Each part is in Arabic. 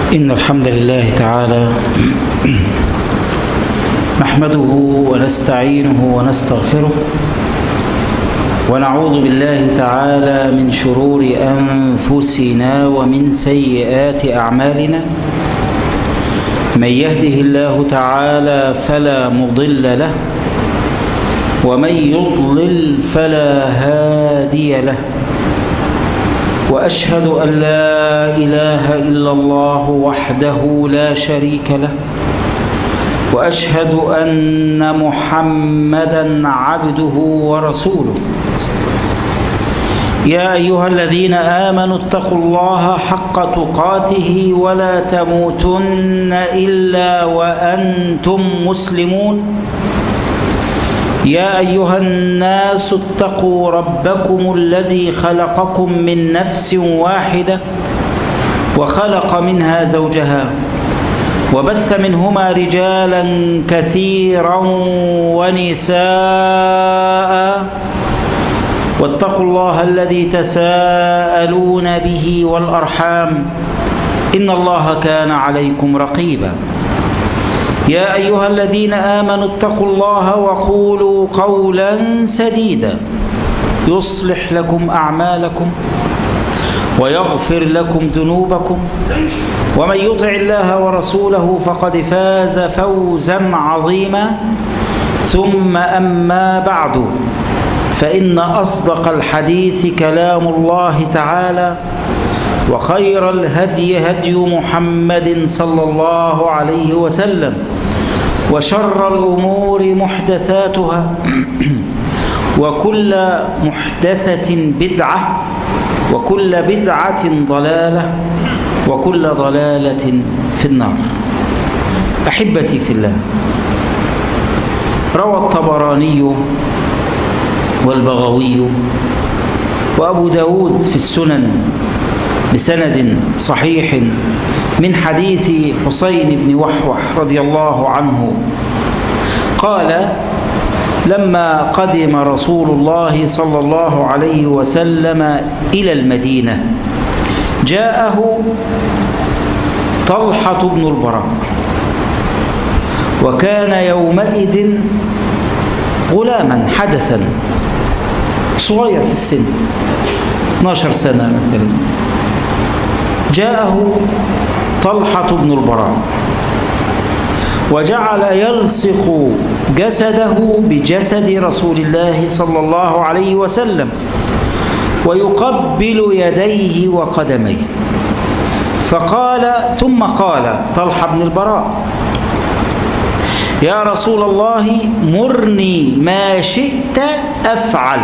إن الحمد لله تعالى نحمده ونستعينه ونستغفره ونعوذ بالله تعالى من شرور أنفسنا ومن سيئات أعمالنا. من يهده الله تعالى فلا مضل له ومن يضلل فلا هادي له، وأشهد أن لا إله إلا الله وحده لا شريك له، وأشهد أن محمدا عبده ورسوله. يا أيها الذين آمنوا اتقوا الله حق تقاته ولا تموتن إلا وأنتم مسلمون. يا أيها الناس اتقوا ربكم الذي خلقكم من نفس واحدة وخلق منها زوجها وبث منهما رجالا كثيرا ونساء، واتقوا الله الذي تساءلون به والأرحام إن الله كان عليكم رقيبا. يا أيها الذين آمنوا اتقوا الله وقولوا قولا سديدا يصلح لكم أعمالكم ويغفر لكم ذنوبكم، ومن يطع الله ورسوله فقد فاز فوزا عظيما. ثم أما بعد، فإن أصدق الحديث كلام الله تعالى، وخير الهدي هدي محمد صلى الله عليه وسلم، وشر الأمور محدثاتها وكل محدثة بدعة وكل بدعة ضلالة وكل ضلالة في النار. أحبتي في الله، روى الطبراني والبغوي وأبو داود في السنن بسند صحيح من حديث حسين بن وحوح رضي الله عنه قال: لما قدم رسول الله صلى الله عليه وسلم إلى المدينة جاءه طلحة بن البراء، وكان يومئذ غلاما حدثا صغير في السن 12 سنة مثلا. جاءه طلحة بن البراء وجعل يلصق جسده بجسد رسول الله صلى الله عليه وسلم ويقبل يديه وقدميه، ثم قال طلحة بن البراء: يا رسول الله مرني ما شئت أفعل.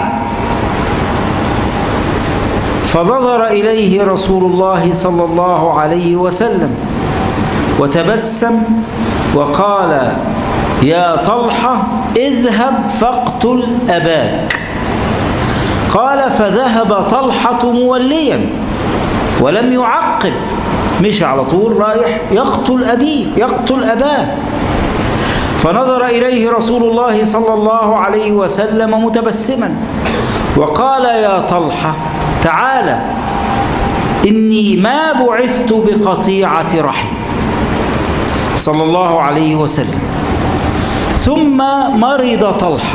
فنظر إليه رسول الله صلى الله عليه وسلم وتبسم وقال: يا طلحة اذهب فاقتل أباك. قال: فذهب طلحة موليا ولم يعقب، مشى على طول رايح يقتل أباه. فنظر إليه رسول الله صلى الله عليه وسلم متبسما وقال: يا طلحة تعالى، إني ما بعثت بقطيعة رحم، صلى الله عليه وسلم. ثم مرض طلحة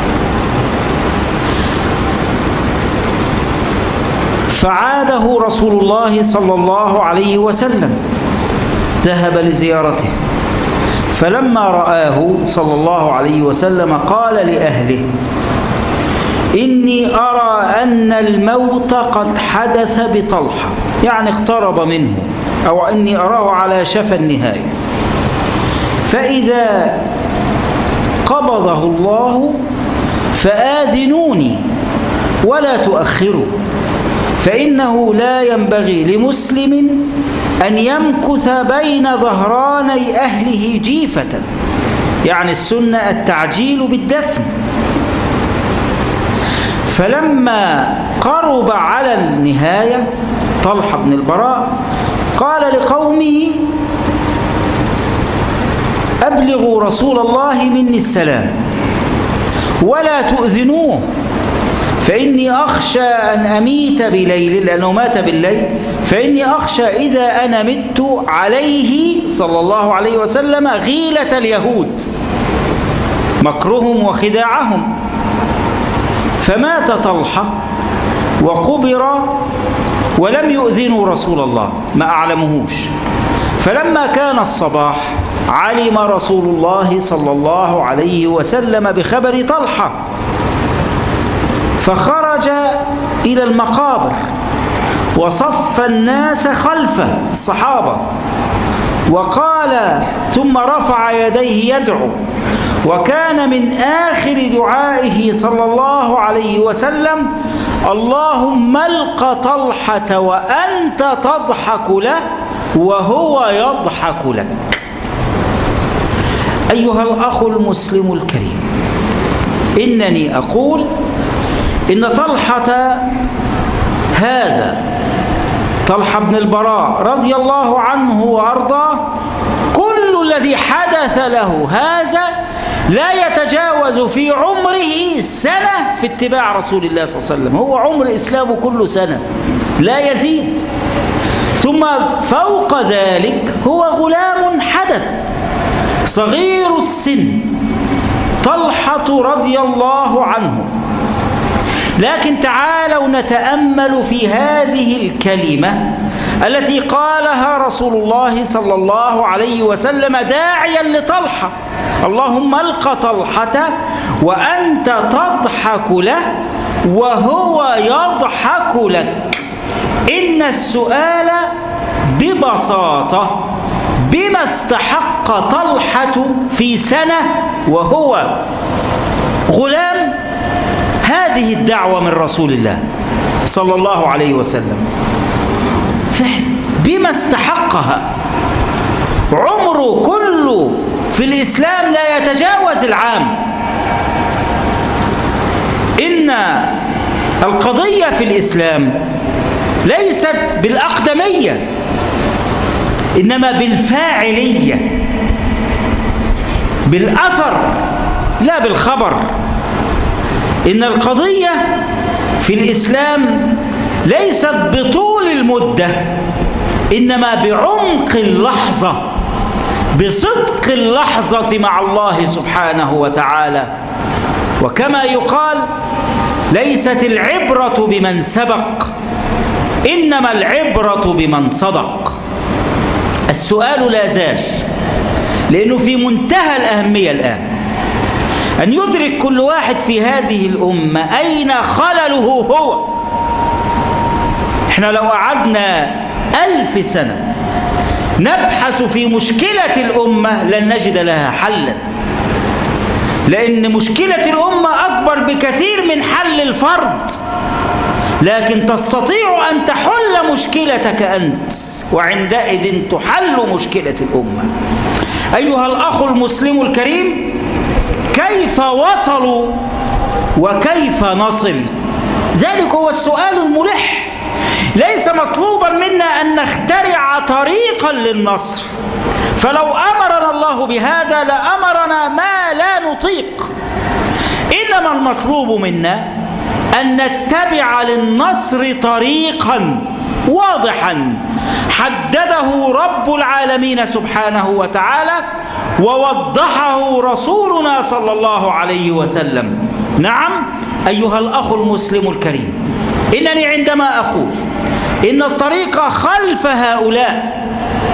فعاده رسول الله صلى الله عليه وسلم، ذهب لزيارته، فلما رآه صلى الله عليه وسلم قال لأهله: إني أرى أن الموت قد حدث بطلحة، يعني اقترب منه، أو أني أراه على شفا النهاية، فإذا قبضه الله فآذنوني ولا تؤخروا، فإنه لا ينبغي لمسلم أن يمكث بين ظهراني أهله جيفة، يعني السنة التعجيل بالدفن. فلما قرب على النهاية طلحة بن البراء قال لقومه: أبلغوا رسول الله مني السلام ولا تؤذنوه، فإني أخشى أن أميت بليل، لأنه مات بالليل، فإني أخشى إذا أنا مت عليه صلى الله عليه وسلم غيلة اليهود، مكرهم وخداعهم. فمات طلحة وقبر ولم يؤذنوا رسول الله، ما أعلمهوش. فلما كان الصباح علم رسول الله صلى الله عليه وسلم بخبر طلحة، فخرج إلى المقابر وصف الناس خلفه الصحابة، وقال ثم رفع يديه يدعو، وكان من آخر دعائه صلى الله عليه وسلم: اللهم الق طلحة وأنت تضحك له وهو يضحك لك. أيها الأخ المسلم الكريم، إنني أقول إن طلحة هذا، طلحة بن البراء رضي الله عنه وأرضاه، كل الذي حدث له هذا لا يتجاوز في عمره سنة في اتباع رسول الله صلى الله عليه وسلم. هو عمر إسلامه كله سنة لا يزيد. ثم فوق ذلك هو غلام حدث صغير السن، طلحة رضي الله عنه. لكن تعالوا نتأمل في هذه الكلمة التي قالها رسول الله صلى الله عليه وسلم داعيا لطلحة: اللهم الق طلحة وأنت تضحك له وهو يضحك لك. إن السؤال ببساطة: بما استحق طلحة في سنة وهو غلام هذه الدعوة من رسول الله صلى الله عليه وسلم؟ بما استحقها؟ عمره كله في الإسلام لا يتجاوز العام. إن القضية في الإسلام ليست بالأقدمية، إنما بالفاعلية، بالأثر لا بالخبر. إن القضية في الإسلام ليست بطول المدة، إنما بعمق اللحظة، بصدق اللحظة مع الله سبحانه وتعالى. وكما يقال: ليست العبرة بمن سبق، إنما العبرة بمن صدق. السؤال لا زال، لأنه في منتهى الأهمية الآن أن يدرك كل واحد في هذه الأمة أين خلله هو. إحنا لو قعدنا 1000 سنة نبحث في مشكلة الأمة لن نجد لها حلا، لأن مشكلة الأمة أكبر بكثير من حل الفرد. لكن تستطيع أن تحل مشكلتك أنت، وعندئذ تحل مشكلة الأمة. أيها الأخ المسلم الكريم، كيف وصلوا وكيف نصل؟ ذلك هو السؤال الملح. ليس مطلوبا منا أن نخترع طريقا للنصر، فلو أمرنا الله بهذا لأمرنا ما لا نطيق. إنما المطلوب منا أن نتبع للنصر طريقا واضحا حدده رب العالمين سبحانه وتعالى، ووضحه رسولنا صلى الله عليه وسلم. نعم أيها الأخ المسلم الكريم، إنني عندما أقول إن الطريق خلف هؤلاء،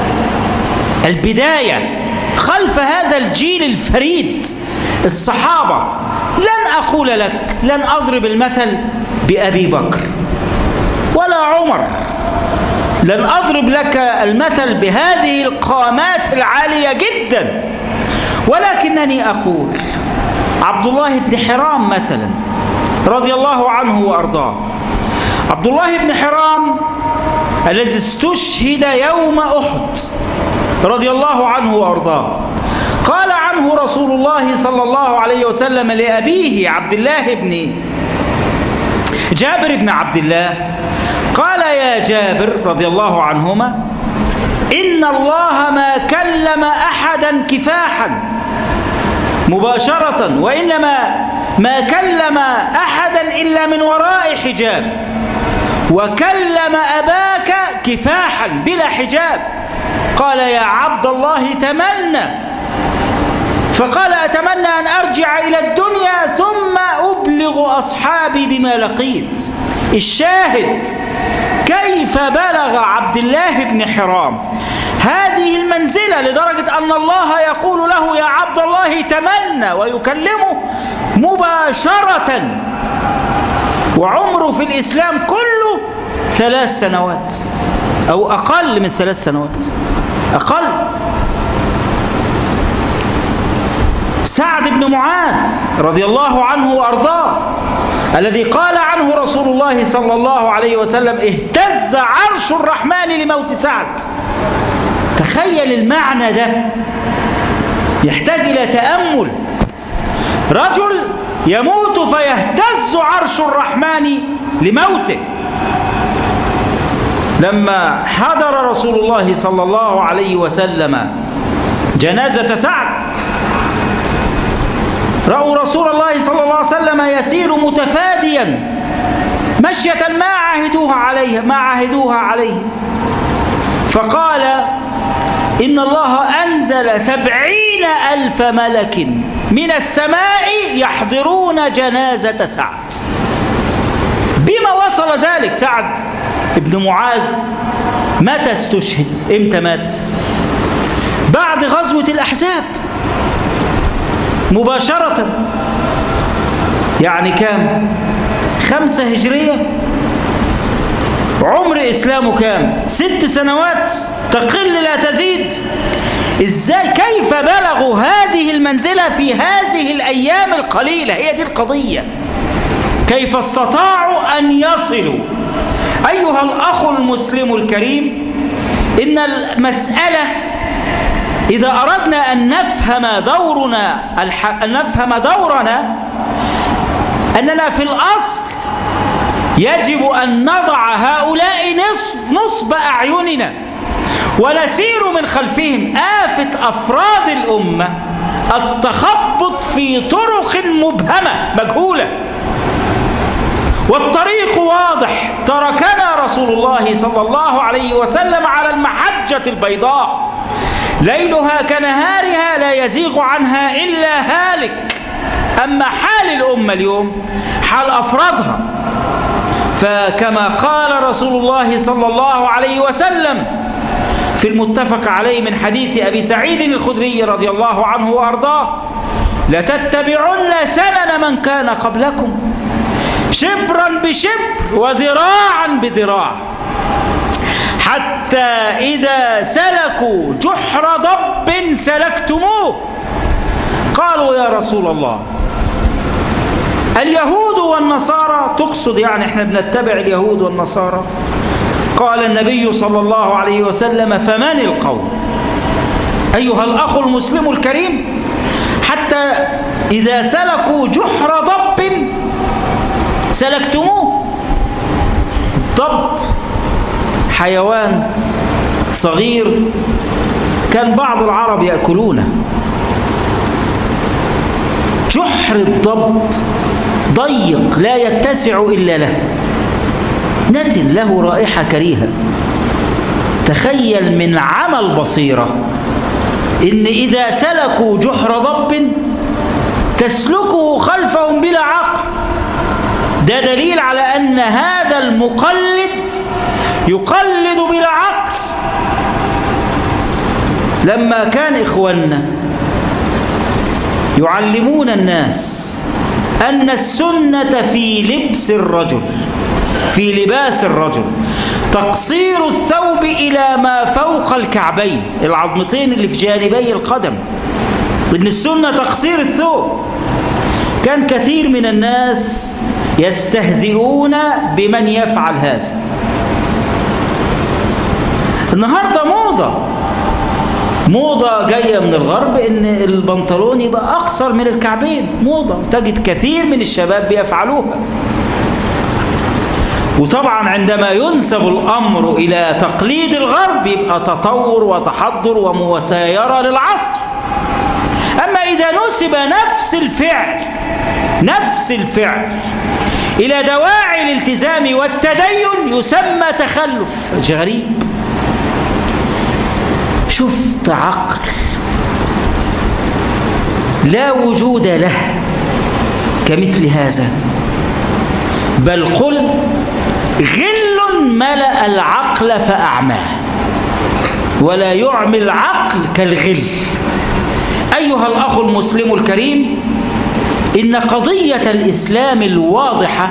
البداية خلف هذا الجيل الفريد الصحابة، لن أقول لك، لن أضرب المثل بأبي بكر ولا عمر، لن أضرب لك المثل بهذه القامات العالية جدا، ولكنني أقول عبد الله بن حرام مثلا رضي الله عنه وأرضاه. عبد الله بن حرام الذي استشهد يوم أحد رضي الله عنه وأرضاه، قال عنه رسول الله صلى الله عليه وسلم لأبيه عبد الله بن جابر بن عبد الله، قال: يا جابر رضي الله عنهما: إن الله ما كلم أحدا كفاحا مباشرة، وإنما ما كلم أحدا إلا من وراء حجاب، وكلم أباك كفاحا بلا حجاب. قال يا عبد الله تمنى، فقال أتمنى أن أرجع إلى الدنيا ثم أبلغ أصحابي بما لقيت. الشاهد كيف بلغ عبد الله بن حرام هذه المنزلة لدرجة أن الله يقول له يا عبد الله تمنى، ويكلمه مباشرة، وعمره في الإسلام كله 3 سنوات أو أقل من 3 سنوات، أقل. سعد بن معاذ رضي الله عنه وأرضاه الذي قال عنه رسول الله صلى الله عليه وسلم اهتز عرش الرحمن لموت سعد. تخيل المعنى ده، يحتاج إلى تأمل. رجل يموت فيهتز عرش الرحمن لموته. لما حضر رسول الله صلى الله عليه وسلم جنازة سعد، رأوا رسول الله صلى الله عليه وسلم يسير متفاديا مشية ما عهدوها عليه، فقال إن الله أنزل 70,000 ملك من السماء يحضرون جنازة سعد. بما وصل ذلك سعد بن معاذ؟ متى استشهد؟ امتى مات؟ بعد غزوة الأحزاب مباشرة. يعني كام؟ 5 هجرية. عمر إسلامه كام؟ 6 سنوات تقل لا تزيد. إزاي كيف بلغوا هذه المنزلة في هذه الأيام القليلة؟ هي دي القضية. كيف استطاعوا أن يصلوا؟ أيها الأخ المسلم الكريم، إن المسألة إذا أردنا أن نفهم دورنا أننا في الأصل يجب أن نضع هؤلاء نصب أعيننا ونسير من خلفهم. آفة أفراد الأمة التخبط في طرق مبهمة مجهولة، والطريق واضح. تركنا رسول الله صلى الله عليه وسلم على المحجة البيضاء ليلها كنهارها لا يزيغ عنها إلا هالك. أما حال الأمة اليوم حال أفرادها، فكما قال رسول الله صلى الله عليه وسلم في المتفق عليه من حديث أبي سعيد الخدري رضي الله عنه وأرضاه: لتتبعن سنن من كان قبلكم شبرا بشبر وذراعا بذراع، حتى إذا سلكوا جحر ضب سلكتموه. قالوا يا رسول الله اليهود والنصارى؟ تقصد يعني احنا بنتبع اليهود والنصارى؟ قال النبي صلى الله عليه وسلم: فمن القوم؟ أيها الأخ المسلم الكريم، حتى إذا سلكوا جحر ضب سلكتموه. ضب حيوان صغير كان بعض العرب يأكلونه. جحر الضب ضيق لا يتسع إلا له، نتن له رائحة كريهة. تخيل من عمل بصيرة إن إذا سلكوا جحر ضب تسلكه خلفهم بلا عقل. ده دليل على أن هذا المقلد يقلد بلا عقل. لما كان إخواننا يعلمون الناس أن السنة في لبس الرجل، في لباس الرجل، تقصير الثوب إلى ما فوق الكعبين، العظمتين اللي في جانبي القدم، إن السنة تقصير الثوب. كان كثير من الناس يستهزئون بمن يفعل هذا. النهاردة موضة جاية من الغرب إن البنطلون يبقى أقصر من الكعبين، موضة تجد كثير من الشباب بيفعلوها. وطبعا عندما ينسب الأمر إلى تقليد الغرب يبقى تطور وتحضر ومسايرة للعصر. أما إذا نسب نفس الفعل نفس الفعل إلى دواعي الالتزام والتدين يسمى تخلف. غريب. شفت عقل لا وجود له كمثل هذا، بل قل غل ملأ العقل فأعماه، ولا يعمي العقل كالغل. أيها الأخ المسلم الكريم، إن قضية الإسلام الواضحة،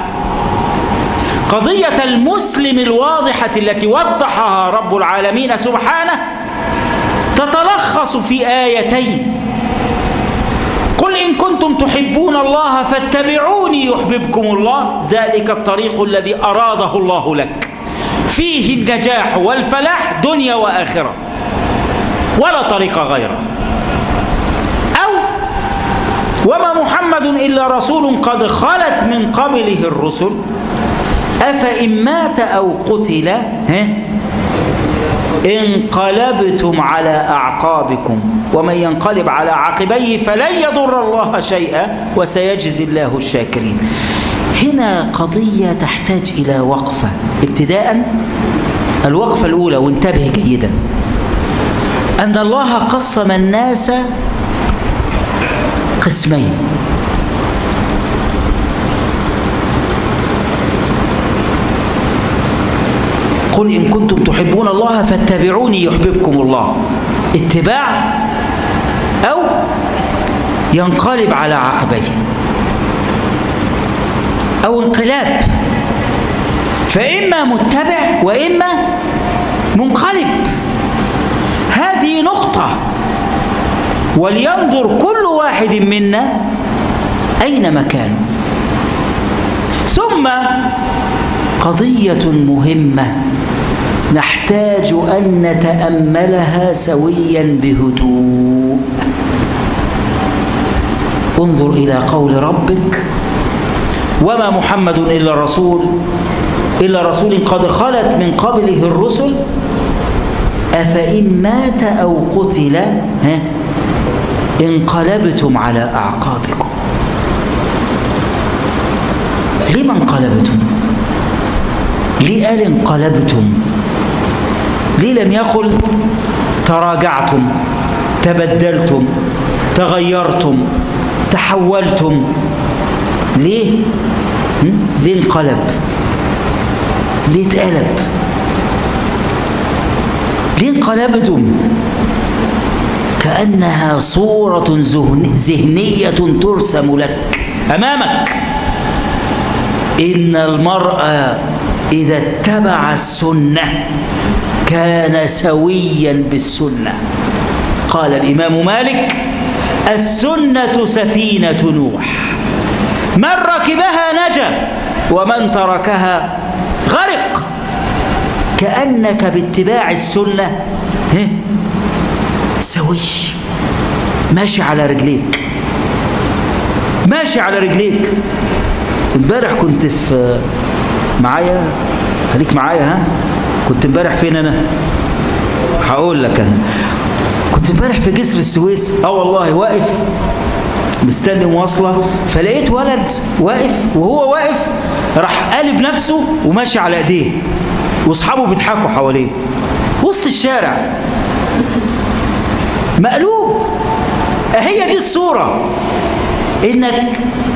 قضية المسلم الواضحة التي وضحها رب العالمين سبحانه، تتلخص في آيتين: قل إن كنتم تحبون الله فاتبعوني يحببكم الله، ذلك الطريق الذي أراده الله لك، فيه النجاح والفلاح دنيا وآخرة، ولا طريق غيره. أو وما محمد إلا رسول قد خلت من قبله الرسل أفإن مات أو قتل انقلبتم على أعقابكم ومن ينقلب على عقبيه فلن يضر الله شيئا وسيجزي الله الشاكرين. هنا قضية تحتاج إلى وقفة. ابتداء الوقفة الأولى، وانتبه جيدا، أن الله قسم الناس قسمين: قل إن كنتم تحبون الله فاتبعوني يحببكم الله، اتباع أو ينقلب على عقبيه أو انقلاب، فإما متبع وإما منقلب. هذه نقطة، ولينظر كل واحد منا أين مكانه. ثم قضية مهمة نحتاج أن نتأملها سويا بهدوء. انظر إلى قول ربك: وما محمد إلا رسول قد خلت من قبله الرسل أفإن مات أو قتل انقلبتم على أعقابكم. لما انقلبتم؟ ليه قال انقلبتم؟ ليه لم يقل تراجعتم، تبدلتم، تغيرتم، تحولتم؟ ليه؟ ليه انقلب؟ ليه اتقلب؟ ليه انقلبتم؟ كأنها صورة ذهنية ترسم لك أمامك. إن المرء إذا اتبع السنة كان سويا بالسنة. قال الإمام مالك: السنة سفينة نوح، من ركبها نجا ومن تركها غرق. كأنك باتباع السنة سوي، ماشي على رجليك، ماشي على رجليك. امبارح كنت في معايا، خليك معايا، كنت امبارح فين؟ انا هقول لك. انا كنت امبارح في جسر السويس، والله واقف مستني مواصله، فلقيت ولد واقف، وهو واقف راح قالب نفسه وماشي على ايديه، واصحابه بيضحكوا حواليه وسط الشارع، مقلوب. هي دي الصورة، انك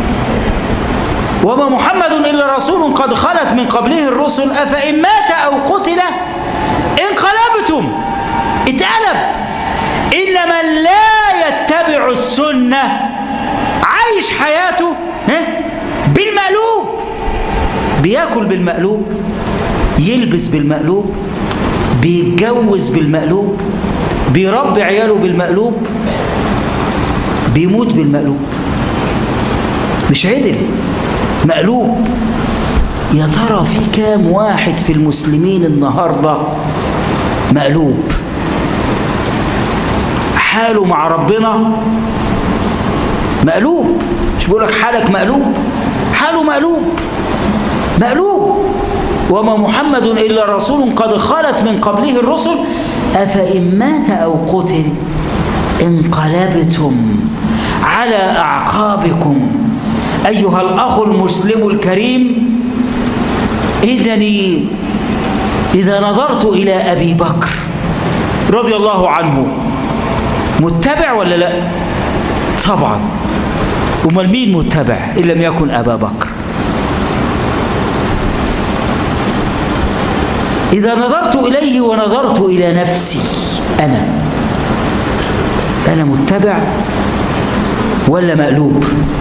وما محمد إلا رسول قد خلت من قبله الرسل أفإن مات أو قتل انقلبتم، اتقلب. إن من لا يتبع السنة عايش حياته بالمقلوب، بياكل بالمقلوب، يلبس بالمقلوب، بيتجوز بالمقلوب، بيربي عياله بالمقلوب، بيموت بالمقلوب. مش عدل، مقلوب. يا ترى في كام واحد في المسلمين النهاردة مقلوب؟ حاله مع ربنا مقلوب. مش بقولك حالك مقلوب، حاله مقلوب، مقلوب. وما محمد إلا رسول قد خلت من قبله الرسل أفإن مات أو قتل انقلبتم على أعقابكم أيها الأخ المسلم الكريم، إذا نظرت إلى أبي بكر رضي الله عنه، متبع ولا لا؟ طبعا. ومال مين متبع إن لم يكن أبا بكر؟ إذا نظرت إليه ونظرت إلى نفسي، أنا متبع ولا مقلوب؟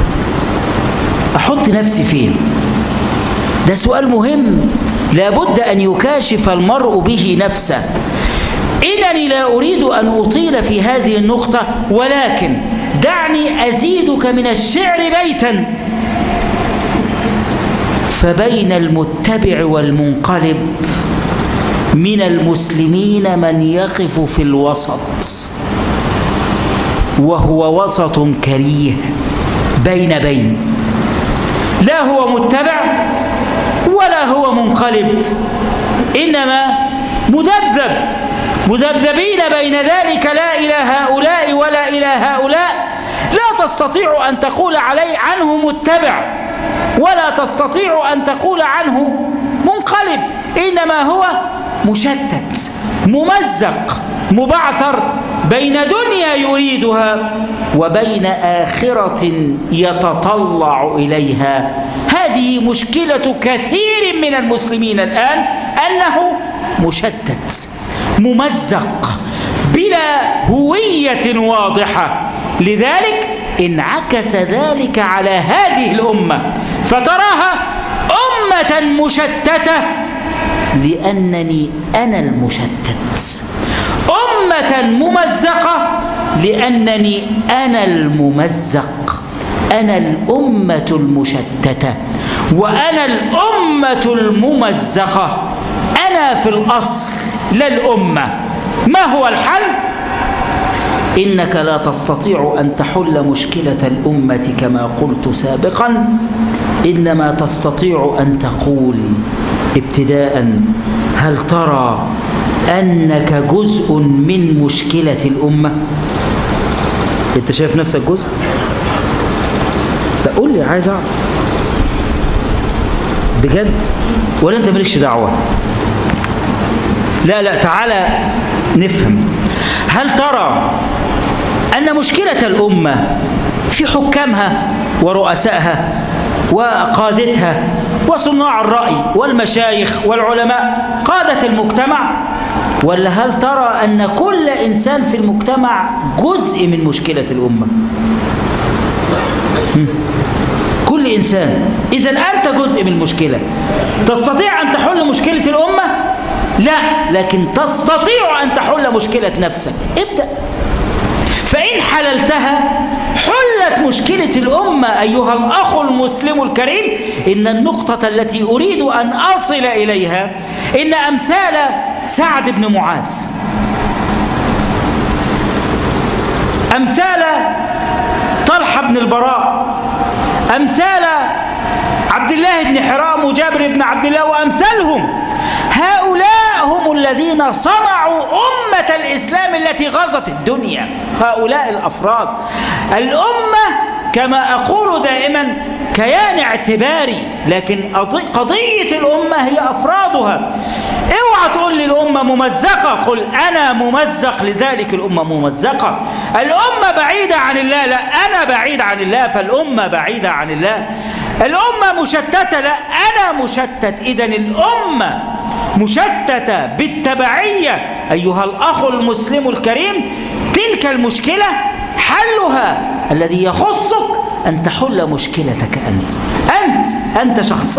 أحط نفسي فين؟ ده سؤال مهم لابد أن يكاشف المرء به نفسه. إنني لا أريد أن أطيل في هذه النقطة، ولكن دعني أزيدك من الشعر بيتا: فبين المتبع والمنقلب من المسلمين من يقف في الوسط، وهو وسط كريه بين، لا هو متبع ولا هو منقلب، إنما مذبذبين بين ذلك، لا إلى هؤلاء ولا إلى هؤلاء. لا تستطيع أن تقول عنه متبع، ولا تستطيع أن تقول عنه منقلب، إنما هو مشتت ممزق مبعثر بين دنيا يريدها وبين آخرة يتطلع إليها. هذه مشكلة كثير من المسلمين الآن، أنه مشتت ممزق بلا هوية واضحة. لذلك انعكس ذلك على هذه الأمة، فتراها أمة مشتتة لأنني أنا المشتت، أمة ممزقة لأنني أنا الممزق. أنا الأمة المشتتة وأنا الأمة الممزقة، أنا في الأصل لا الأمة. ما هو الحل؟ إنك لا تستطيع أن تحل مشكلة الأمة كما قلت سابقا، إنما تستطيع أن تقول ابتداء: هل ترى أنك جزء من مشكلة الأمة؟ أنت شايف نفسك جزء؟ فقول لي، عايز أعرف بجد، ولا أنت مالكش دعوة؟ لا تعالى نفهم. هل ترى أن مشكلة الأمة في حكامها ورؤسائها وقادتها وصناع الرأي والمشايخ والعلماء قادة المجتمع؟ ولا هل ترى أن كل إنسان في المجتمع جزء من مشكلة الأمة؟ كل إنسان. إذن أنت جزء من المشكلة. تستطيع أن تحل مشكلة الأمة؟ لا، لكن تستطيع أن تحل مشكلة نفسك. ابدأ، فإن حللتها حلت مشكلة الأمة. أيها الأخ المسلم الكريم، إن النقطة التي أريد أن أصل إليها إن أمثال سعد بن معاذ، أمثال طلحة بن البراء، أمثال عبد الله بن حرام وجابر بن عبد الله وأمثالهم، هؤلاء هم الذين صنعوا أمة الإسلام التي غزت الدنيا. هؤلاء الأفراد. الأمة كما أقول دائما كيان اعتباري، لكن قضية الأمة هي أفرادها. اوعى تقول لي الأمة ممزقة، قل أنا ممزق لذلك الأمة ممزقة. الأمة بعيدة عن الله، لا أنا بعيد عن الله فالأمة بعيدة عن الله. الأمة مشتتة، لا أنا مشتت. إذن الأمة مشتتة بالتبعية. أيها الأخ المسلم الكريم، تلك المشكلة حلها الذي يخصك أن تحل مشكلتك أنت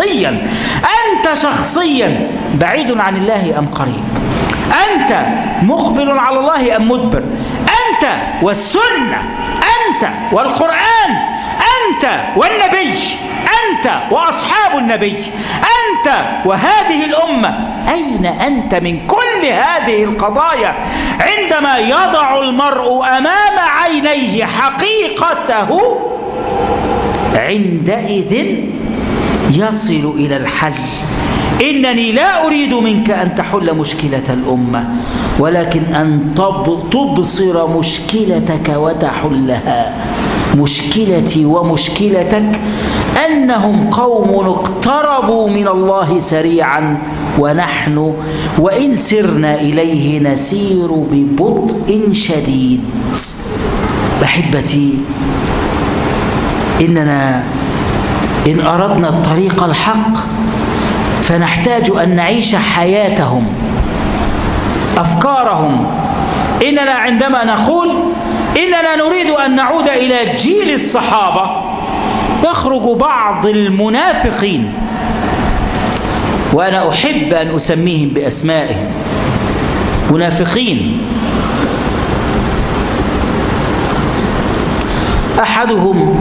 شخصيا بعيد عن الله أم قريب؟ أنت مقبل على الله أم مدبر؟ أنت والسنة، أنت والقرآن، أنت والنبي، أنت وأصحاب النبي، أنت وهذه الأمة. أين أنت من كل هذه القضايا؟ عندما يضع المرء أمام عينيه حقيقته عندئذ يصل إلى الحل. إنني لا أريد منك أن تحل مشكلة الأمة، ولكن أن تبصر مشكلتك وتحلها. مشكلتي ومشكلتك أنهم قوم اقتربوا من الله سريعا، ونحن وإن سرنا إليه نسير ببطء شديد. أحبتي، إننا إن أردنا الطريق الحق فنحتاج أن نعيش حياتهم، أفكارهم. إننا عندما نقول إننا نريد أن نعود إلى جيل الصحابة، يخرج بعض المنافقين، وأنا أحب أن أسميهم بأسمائهم، منافقين. أحدهم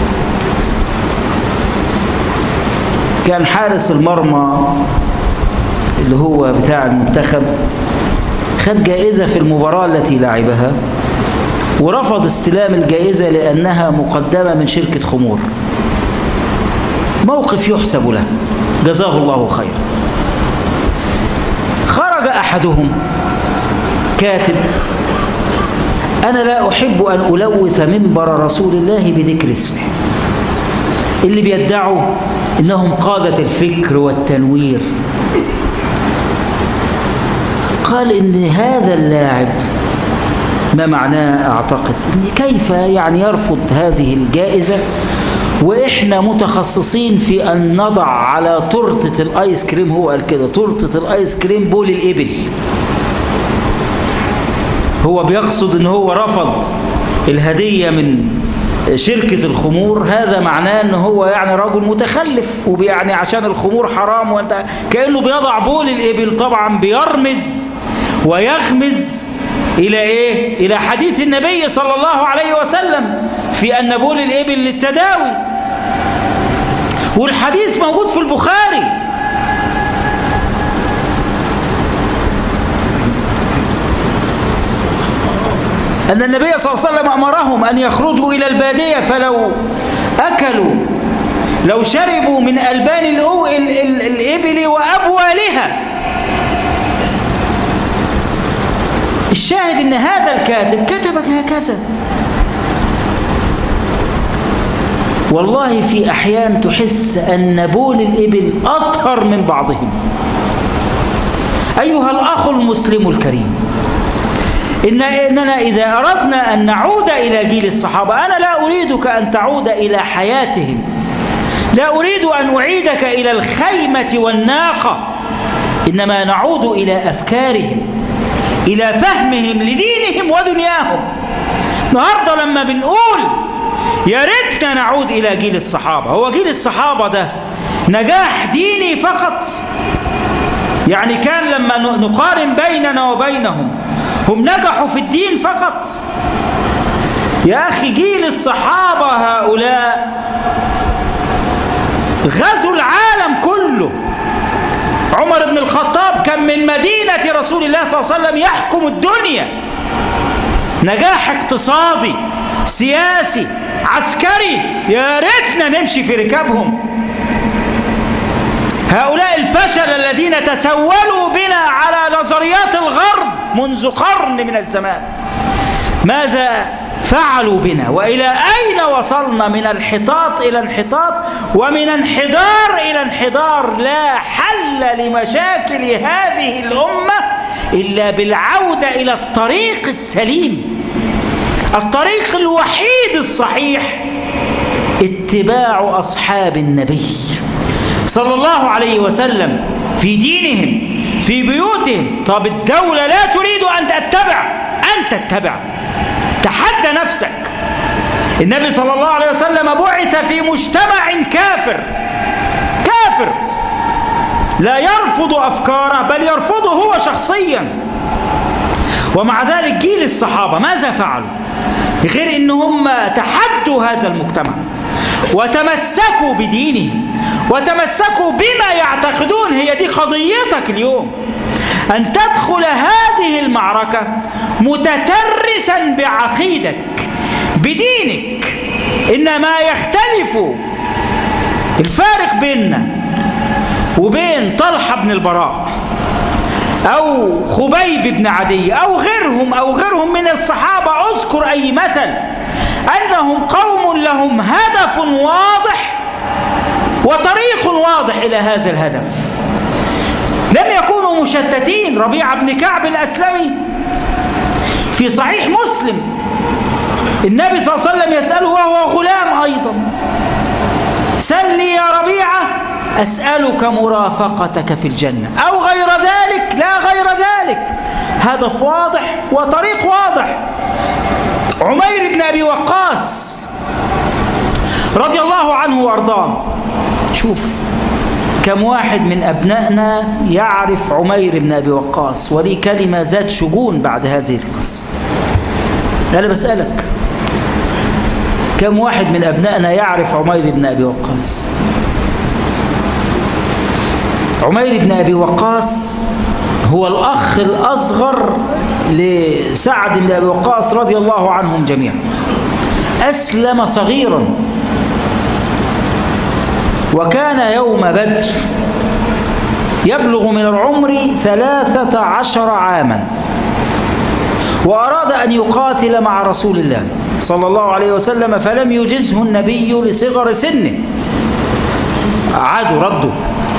كان حارس المرمى اللي هو بتاع المنتخب، خد جائزة في المباراة التي لعبها، ورفض استلام الجائزة لأنها مقدمة من شركة خمور. موقف يحسب له، جزاه الله خيرا. خرج أحدهم كاتب: أنا لا أحب أن ألوث منبر رسول الله بذكر اسمه. اللي بيدعوا إنهم قادة الفكر والتنوير. قال إن هذا اللاعب، ما معناه أعتقد، كيف يعني يرفض هذه الجائزة وإحنا متخصصين في أن نضع على تورتة الآيس كريم، هو قال كده، تورتة الآيس كريم بول الإبل. هو بيقصد إن هو رفض الهدية من شركة الخمور، هذا معناه إن هو يعني رجل متخلف، ويعني عشان الخمور حرام، وانت كأنه بيضع بول الإبل. طبعا بيرمز ويغمز إلى إيه؟ إلى حديث النبي صلى الله عليه وسلم في أن بول الإبل للتداوي، والحديث موجود في البخاري. أن النبي صلى الله عليه وسلم أمرهم أن يخرجوا إلى البادية، فلو أكلوا، لو شربوا من ألبان الإبل وأبوالها. الشاهد أن هذا الكاتب كتب هكذا. والله في أحيان تحس أن بول الإبل أطهر من بعضهم. أيها الأخ المسلم الكريم، إننا إذا أردنا أن نعود إلى جيل الصحابة، أنا لا أريدك أن تعود إلى حياتهم، لا أريد أن أعيدك إلى الخيمة والناقة، إنما نعود إلى أفكارهم، إلى فهمهم لدينهم ودنياهم. النهارده لما بنقول يا ريتنا نعود إلى جيل الصحابة، هو جيل الصحابة ده نجاح ديني فقط؟ يعني كان لما نقارن بيننا وبينهم هم نجحوا في الدين فقط؟ يا أخي جيل الصحابة هؤلاء غزوا العالم كله. عمر بن الخطاب كان من مدينة رسول الله صلى الله عليه وسلم يحكم الدنيا، نجاح اقتصادي، سياسي، عسكري، يا ريتنا نمشي في ركابهم. هؤلاء الفشل الذين تسولوا بنا على نظريات الغرب منذ قرن من الزمان، ماذا فعلوا بنا؟ وإلى أين وصلنا؟ من انحطاط إلى انحطاط، ومن انحدار إلى انحدار. لا حل لمشاكل هذه الأمة إلا بالعودة إلى الطريق السليم، الطريق الوحيد الصحيح، اتباع أصحاب النبي صلى الله عليه وسلم في دينهم، في بيوتهم. طب الدولة لا تريد أن تتبع، أنت تتبع، تحدى نفسك. النبي صلى الله عليه وسلم بعث في مجتمع كافر، كافر لا يرفض أفكاره بل يرفضه هو شخصيا. ومع ذلك جيل الصحابة ماذا فعلوا؟ غير أنهم تحدوا هذا المجتمع وتمسكوا بدينهم وتمسكوا بما يعتقدون. هي دي قضيتك اليوم، أن تدخل هذه المعركة متترسا بعقيدتك، بدينك. إنما يختلف الفارق بيننا وبين طلحة بن البراء أو خبيب بن عدي أو غيرهم من الصحابة، أذكر أي مثل، أنهم قوم لهم هدف واضح وطريق واضح إلى هذا الهدف، لم يكونوا مشتتين. ربيعة بن كعب الأسلمي في صحيح مسلم النبي صلى الله عليه وسلم يسأله وهو غلام أيضا: سل لي يا ربيعة أسألك مرافقتك في الجنة أو غير ذلك. لا غير ذلك، هدف واضح وطريق واضح. عمير بن أبي وقاص رضي الله عنه وأرضاه، شوف كم واحد من أبنائنا يعرف عمير بن أبي وقاص، ولي كلمة ذات شجون بعد هذه القصة. أنا بسألك كم واحد من أبنائنا يعرف عمير بن أبي وقاص؟ عمير بن أبي وقاص هو الأخ الأصغر لسعد بن أبي وقاص رضي الله عنهم جميعا. أسلم صغيرا، وكان يوم بدر يبلغ من العمر 13 عاما، وأراد أن يقاتل مع رسول الله صلى الله عليه وسلم، فلم يجزه النبي لصغر سنه، عادوا ردوا.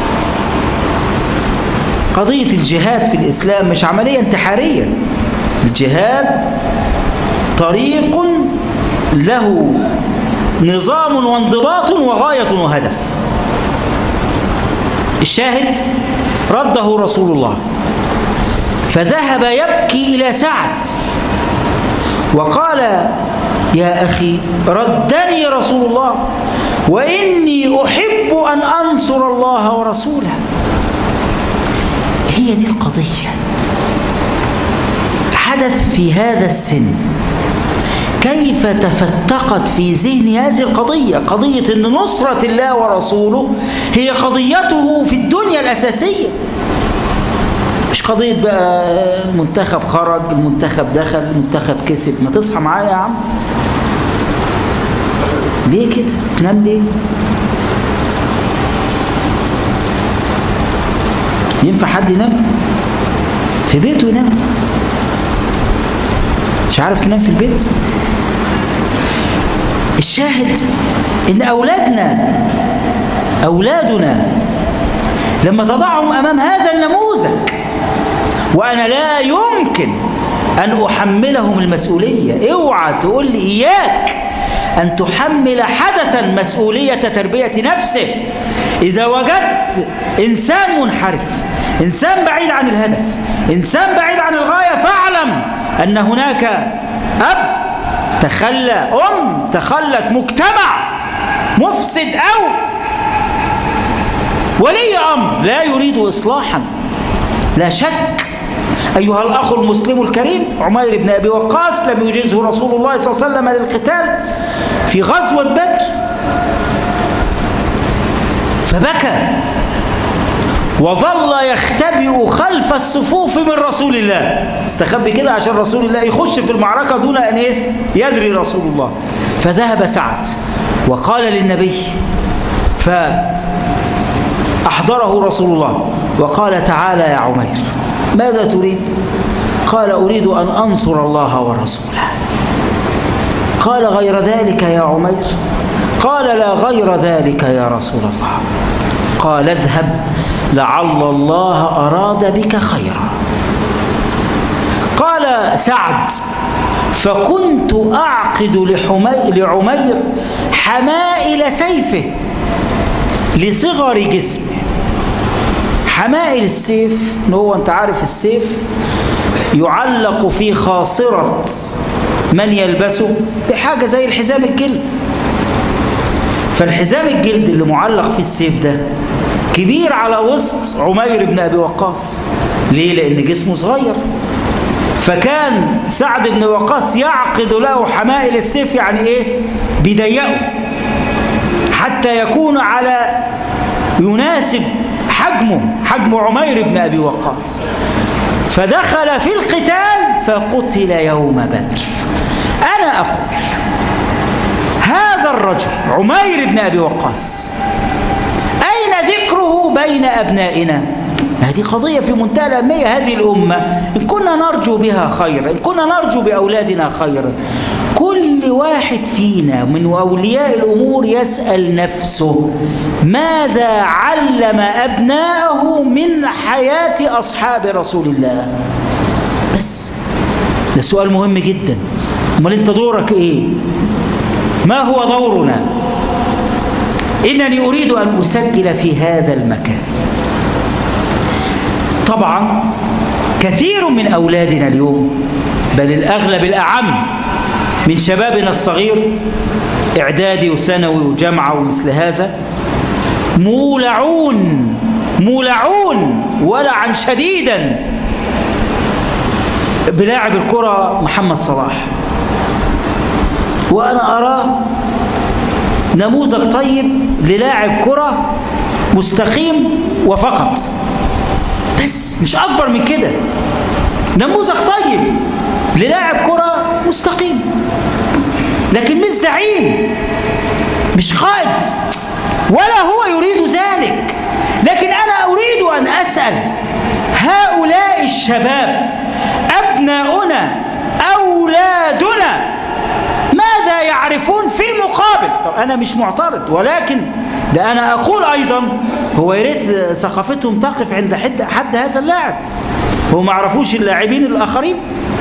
قضية الجهاد في الإسلام مش عملية انتحارية، الجهاد طريق له نظام وانضباط وغاية وهدف. الشاهد رده رسول الله، فذهب يبكي إلى سعد وقال: يا أخي ردني رسول الله وإني أحب أن أنصر الله ورسوله. هي دي القضية. حدث في هذا السن كيف تفتقت في ذهن هذه القضية، قضية أن نصرة الله ورسوله هي قضيته في الدنيا الأساسية، مش قضية بقى المنتخب خرج، المنتخب دخل، المنتخب كسب. ما تصحى معايا يا عم، ليه كده؟ تنام ليه؟ ينفع حد ينام في بيته؟ ينام؟ مش عارف تنام في البيت؟ الشاهد ان أولادنا لما تضعهم أمام هذا النموذج، وأنا لا يمكن أن أحملهم المسؤولية. اوعى تقول لي إياك أن تحمل حدثا مسؤولية تربية نفسه. إذا وجدت إنسان منحرف، إنسان بعيد عن الهدف، إنسان بعيد عن الغاية، فاعلم أن هناك أب تخلى، تخلت، مجتمع مفسد أو ولي أمر لا يريد إصلاحا. لا شك أيها الأخ المسلم الكريم، عمير بن أبي وقاص لم يجزه رسول الله صلى الله عليه وسلم للقتال في غزوة بدر، فبكى وظل يختبئ خلف الصفوف من رسول الله، استخبي كده عشان رسول الله يخش في المعركة دون أن يدري رسول الله. فذهب سعد وقال للنبي، فأحضره رسول الله وقال: تعالى يا عمير، ماذا تريد؟ قال: أريد أن أنصر الله ورسوله. قال: غير ذلك يا عمير؟ قال: لا غير ذلك يا رسول الله. قال: اذهب لعل الله أراد بك خيرا. قال سعد: فكنت أعقد لعمير حمائل سيفه لصغر جسمه. حمائل السيف، هو أنت عارف السيف يعلق في خاصرة من يلبسه بحاجة زي الحزام الجلد، فالحزام الجلد اللي معلق في السيف ده كبير على وسط عمير بن أبي وقاص. ليه؟ لأن جسمه صغير. فكان سعد بن وقاص يعقد له حمائل السيف، يعني إيه؟ بيضيقه حتى يكون على يناسب حجم عمير بن أبي وقاص. فدخل في القتال فقتل يوم بدر. أنا أقول هذا الرجل عمير بن أبي وقاص أين ذكره بين أبنائنا؟ هذه قضية في منتهى الأهمية. هذه الأمة إن كنا نرجو بها خيرا، إن كنا نرجو بأولادنا خيرا، كل واحد فينا من أولياء الأمور يسأل نفسه ماذا علم أبناءه من حياة أصحاب رسول الله. بس ده سؤال مهم جدا. امال انت دورك ايه؟ ما هو دورنا؟ إنني أريد أن أسجل في هذا المكان. طبعا كثير من أولادنا اليوم، بل الأغلب الأعم من شبابنا الصغير، إعدادي وثانوي وجامعة ومثل هذا، مولعون ولعا شديدا بلاعب الكرة محمد صلاح، وأنا أراه نموذج طيب للاعب كرة مستقيم وفقط، بس مش أكبر من كده. نموذج طيب للاعب كرة مستقيم، لكن مش زعيم، مش قائد، ولا هو يريد ذلك. لكن أنا أريد أن أسأل هؤلاء الشباب، أبناؤنا، أولادنا، ماذا يعرفون في المقابل؟ طب أنا مش معترض، ولكن ده أنا أقول أيضا هو يريد ثقافتهم تقف عند حد هذا اللاعب. هو ما عرفوش اللاعبين الآخرين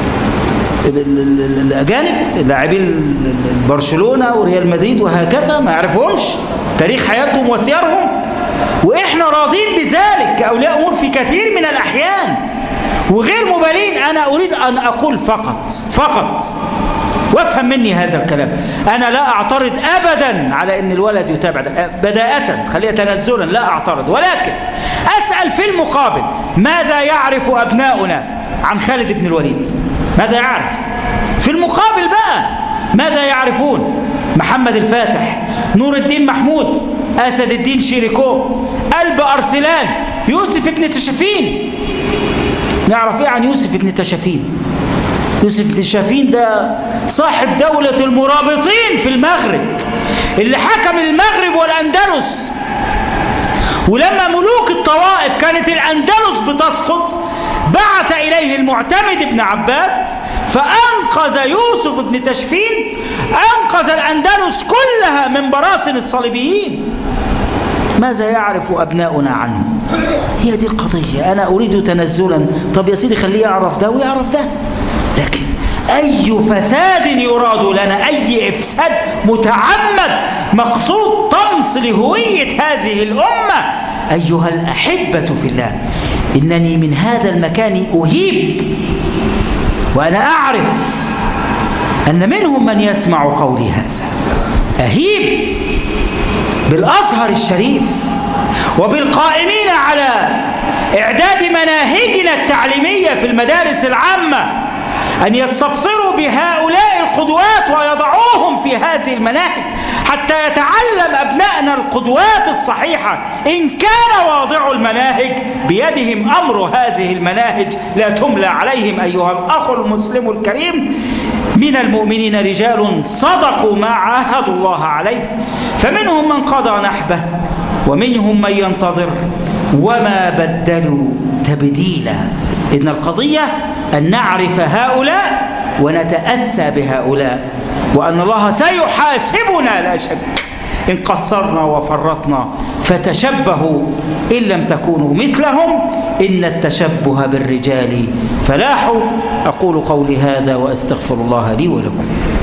الأجانب، اللاعبين برشلونة وريال مدريد وهكذا، ما يعرفهمش تاريخ حياتهم وسيرهم، وإحنا راضين بذلك كأولياء أمور في كثير من الأحيان وغير مبالين. أنا أريد أن أقول فقط وافهم مني هذا الكلام، أنا لا أعترض أبدا على أن الولد يتابع بداءة، خليها تنزلا، لا أعترض، ولكن أسأل في المقابل ماذا يعرف أبناؤنا عن خالد بن الوليد؟ ماذا يعرف؟ في المقابل بقى ماذا يعرفون؟ محمد الفاتح، نور الدين محمود، أسد الدين شيريكو، قلب أرسلان، يوسف بن تشفين. نعرف إيه عن يوسف بن تشفين؟ يوسف بن تشفين ده صاحب دولة المرابطين في المغرب، اللي حكم المغرب والأندلس، ولما ملوك الطوائف كانت الأندلس بتسقط بعث إليه المعتمد بن عباد فأنقذ يوسف بن تشفين، أنقذ الأندلس كلها من براثن الصليبيين. ماذا يعرف أبناؤنا عنه؟ هي دي القضية. أنا أريد تنزلا، طب يا سيدي خليه يعرف ده ويعرف ده، لكن أي فساد يراد لنا، أي إفساد متعمد مقصود طمس لهوية هذه الأمة. أيها الأحبة في الله، إنني من هذا المكان أهيب وأنا أعرف أن منهم من يسمع قولي هذا، أهيب بالأزهر الشريف وبالقائمين على إعداد مناهجنا التعليمية في المدارس العامة أن يستبصروا بهؤلاء القدوات ويضعوهم في هذه المناهج حتى يتعلم أبنائنا القدوات الصحيحة. إن كان واضع المناهج بيدهم أمر هذه المناهج لا تملى عليهم. أيها الأخ المسلم الكريم، من المؤمنين رجال صدقوا ما عاهدوا الله عليه، فمنهم من قضى نحبه ومنهم من ينتظر وما بدلوا تبديلا. إن القضية أن نعرف هؤلاء ونتأسى بهؤلاء، وأن الله سيحاسبنا لا شك إن قصرنا وفرطنا، فتشبهوا إن لم تكونوا مثلهم، إن التشبه بالرجال فلاح. أقول قولي هذا وأستغفر الله لي ولكم.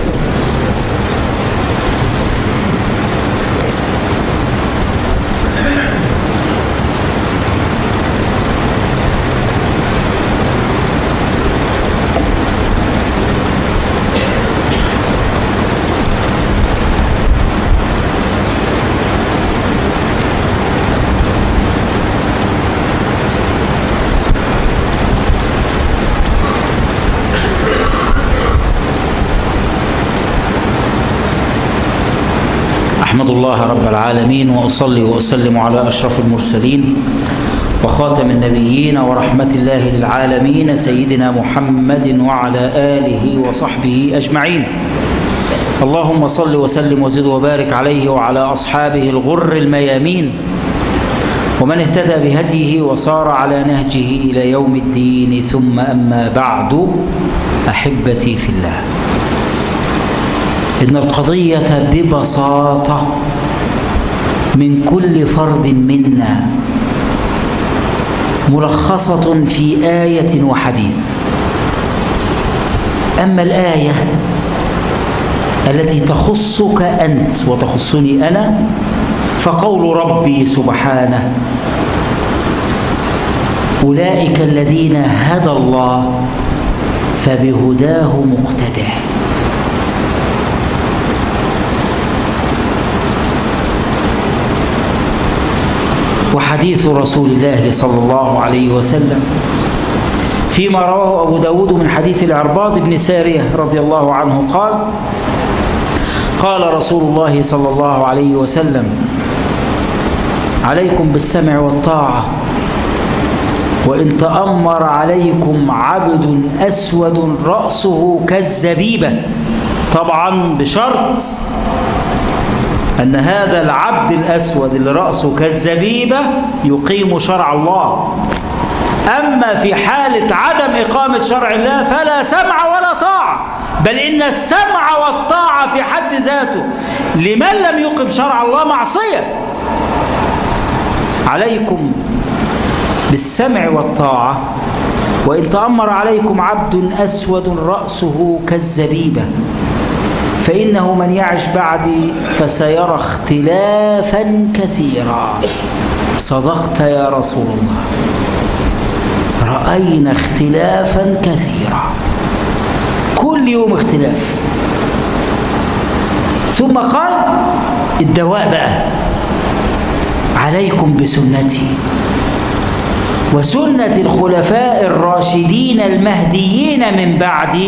أحمد الله رب العالمين، وأصلي وأسلم على أشرف المرسلين وخاتم النبيين ورحمة الله للعالمين سيدنا محمد وعلى آله وصحبه أجمعين. اللهم صل وسلم وزد وبارك عليه وعلى أصحابه الغر الميامين ومن اهتدى بهديه وصار على نهجه إلى يوم الدين. ثم أما بعد، أحبتي في الله، إن القضية ببساطة من كل فرد منا ملخصة في آية وحديث. أما الآية التي تخصك أنت وتخصني أنا فقول ربي سبحانه: أولئك الذين هدى الله فبهداه مقتدى. وحديث رسول الله صلى الله عليه وسلم فيما رواه أبو داود من حديث العرباض بن سارية رضي الله عنه قال: قال رسول الله صلى الله عليه وسلم: عليكم بالسمع والطاعة، وإن تأمر عليكم عبد أسود رأسه كالزبيبة، طبعا بشرط أن هذا العبد الأسود اللي رأسه كالزبيبة يقيم شرع الله. أما في حالة عدم إقامة شرع الله فلا سمع ولا طاعة، بل إن السمع والطاعة في حد ذاته لمن لم يقم شرع الله معصية. عليكم بالسمع والطاعة، وإن تأمر عليكم عبد أسود رأسه كالزبيبة، فإنه من يعش بعدي فسيرى اختلافا كثيرا. صدقت يا رسول الله، رأينا اختلافا كثيرا، كل يوم اختلاف. ثم قال الدواء بقى: عليكم بسنتي وسنة الخلفاء الراشدين المهديين من بعدي،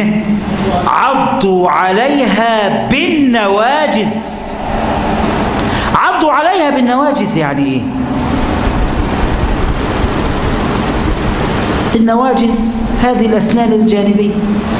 عضوا عليها بالنواجذ. عضوا عليها بالنواجذ يعني ايه؟ النواجذ هذه الأسنان الجانبية.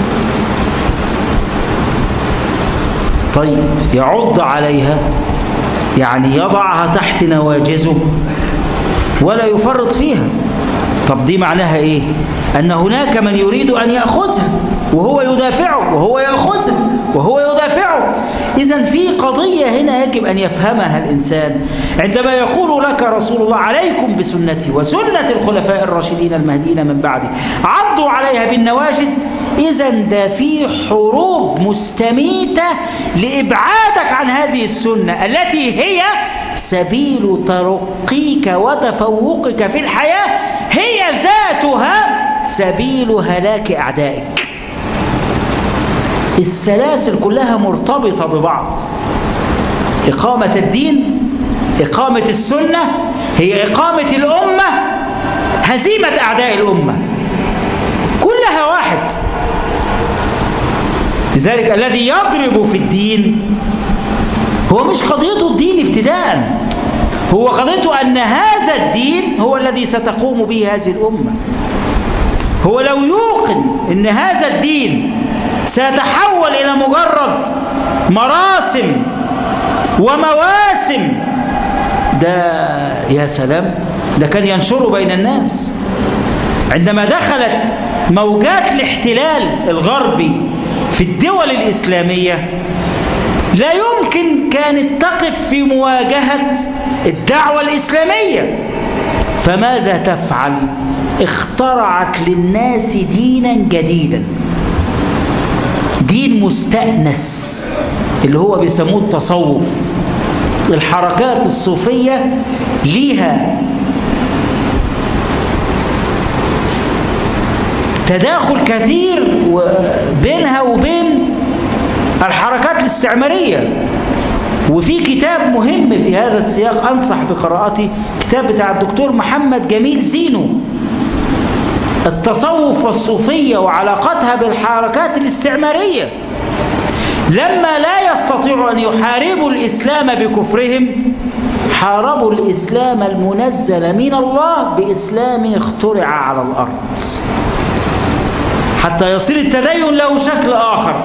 طيب، يعض عليها يعني يضعها تحت نواجذه ولا يفرط فيها. طب دي معناها ايه؟ أن هناك من يريد أن يأخذها وهو يدافعه، وهو يأخذها وهو يدافعه. إذن في قضية هنا يجب أن يفهمها الإنسان عندما يقول لك رسول الله: عليكم بسنتي وسنة الخلفاء الراشدين المهديين من بعدي عضوا عليها بالنواجذ. إذن ده في حروب مستميتة لإبعادك عن هذه السنة التي هي سبيل ترقيك وتفوقك في الحياة، هي ذاتها سبيل هلاك أعدائك. السلاسل كلها مرتبطة ببعض. إقامة الدين، إقامة السنة، هي إقامة الأمة، هزيمة أعداء الأمة، كلها واحد. لذلك الذي يضرب في الدين هو مش قضيته الدين ابتداء، هو قضيته أن هذا الدين هو الذي ستقوم به هذه الأمة. هو لو يوقن أن هذا الدين سيتحول إلى مجرد مراسم ومواسم، ده يا سلام، ده كان ينشره بين الناس. عندما دخلت موجات الاحتلال الغربي في الدول الإسلامية لا يمكن كانت تقف في مواجهة الدعوة الإسلامية. فماذا تفعل؟ اخترعت للناس دينا جديدا، دين مستأنس اللي هو بيسموه التصوف. الحركات الصوفية ليها تداخل كثير بينها وبين الحركات الاستعمارية. وفي كتاب مهم في هذا السياق أنصح بقراءته، كتاب بتاع الدكتور محمد جميل زينو، التصوف والصوفية وعلاقتها بالحركات الاستعمارية. لما لا يستطيعوا أن يحاربوا الإسلام بكفرهم، حاربوا الإسلام المنزل من الله بإسلام اخترع على الأرض، حتى يصير التدين له شكل آخر.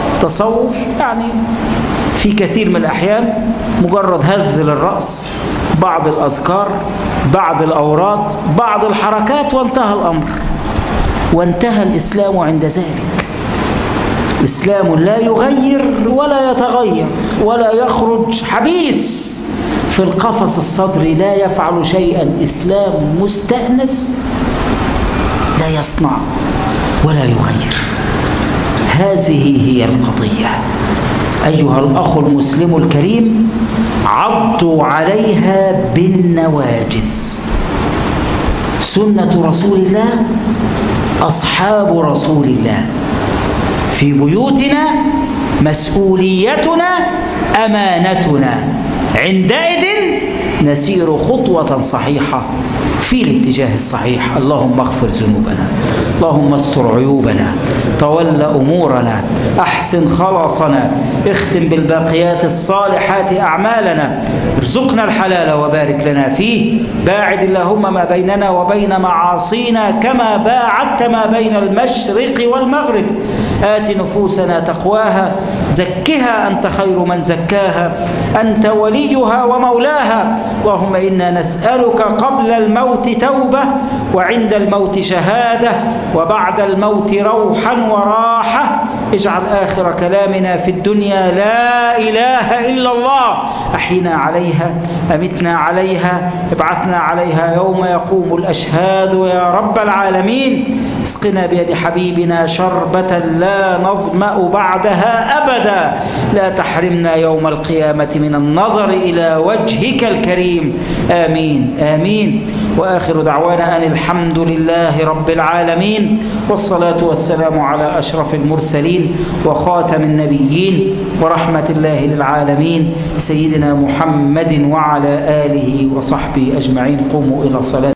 تصوف يعني في كثير من الأحيان مجرد هز للرأس بعض الأذكار، بعض الأوراد، بعض الحركات، وانتهى الأمر، وانتهى الإسلام عند ذلك. إسلام لا يغير ولا يتغير ولا يخرج حبيس في القفص الصدري، لا يفعل شيئا. إسلام مستأنف لا يصنع ولا يغير. هذه هي القضية. أيها الأخ المسلم الكريم، عضوا عليها بالنواجذ. سنة رسول الله، أصحاب رسول الله، في بيوتنا مسؤوليتنا، أمانتنا. عندئذ نسير خطوة صحيحة في الاتجاه الصحيح. اللهم اغفر ذنوبنا، اللهم استر عيوبنا، تول أمورنا، أحسن خلاصنا، اختم بالباقيات الصالحات أعمالنا، ارزقنا الحلال وبارك لنا فيه، باعد اللهم ما بيننا وبين معاصينا كما باعدت ما بين المشرق والمغرب. آت نفوسنا تقواها، زكها أنت خير من زكاها، أنت وليها ومولاها. اللهم إنا نسألك قبل الموت توبة، وعند الموت شهادة، وبعد الموت روحا وراحة. اجعل آخر كلامنا في الدنيا لا إله إلا الله. أحينا عليها، أمتنا عليها، ابعثنا عليها يوم يقوم الأشهاد يا رب العالمين. اسقنا بيد حبيبنا شربة لا نظمأ بعدها أبدا. لا تحرمنا يوم القيامة من النظر إلى وجهك الكريم. آمين آمين. وآخر دعوانا أن الحمد لله رب العالمين، والصلاة والسلام على أشرف المرسلين وخاتم النبيين ورحمة الله للعالمين سيدنا محمد وعلى آله وصحبه أجمعين. قوموا إلى صلاة